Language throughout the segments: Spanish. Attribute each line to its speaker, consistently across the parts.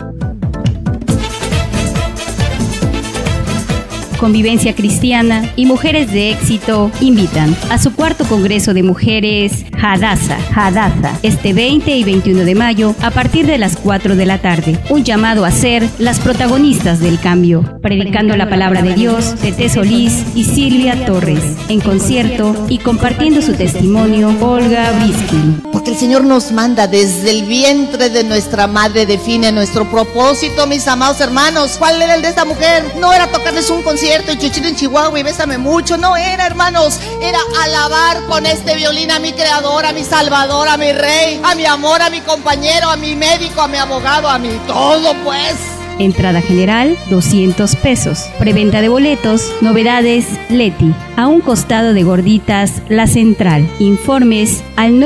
Speaker 1: Convivencia Cristiana y Mujeres de Éxito invitan a su cuarto Congreso de Mujeres Hadassah, este 20 y 21 de mayo a partir de las 4 de la tarde. Un llamado a ser las protagonistas del cambio. Predicando la palabra de Dios, Tete Solís y Silvia Torres. En concierto y compartiendo su testimonio, Olga Briskin.
Speaker 2: Porque el Señor nos manda desde el vientre de nuestra madre, define nuestro propósito, mis amados hermanos. ¿Cuál era el de esta mujer? No era tocarles un concierto en Chuchito, en Chihuahua y bésame mucho. No era, hermanos, era alabar con este violín a mi Creador, a mi Salvador, a mi Rey, a mi amor, a mi compañero, a mi médico, a mi abogado, a mi todo, pues.
Speaker 1: Entrada general, 200 pesos. Preventa de boletos, novedades, Leti. A un costado de Gorditas, La Central. Informes al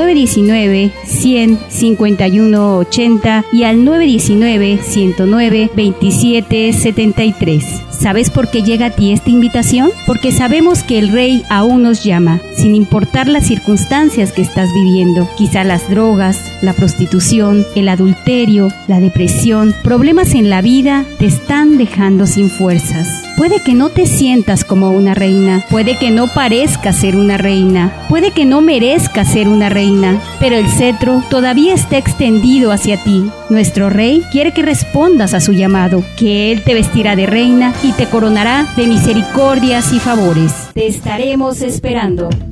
Speaker 1: 919-100-5180 y al 919-109-2773. ¿Sabes por qué llega a ti esta invitación? Porque sabemos que el Rey aún nos llama, sin importar las circunstancias que estás viviendo. Quizá las drogas, la prostitución, el adulterio, la depresión, problemas en la vida te están dejando sin fuerzas. Puede que no te sientas como una reina, puede que no parezcas ser una reina, puede que no merezcas ser una reina, pero el cetro todavía está extendido hacia ti. Nuestro Rey quiere que respondas a su llamado, que Él te vestirá de reina y te coronará de misericordias y favores. Te estaremos esperando.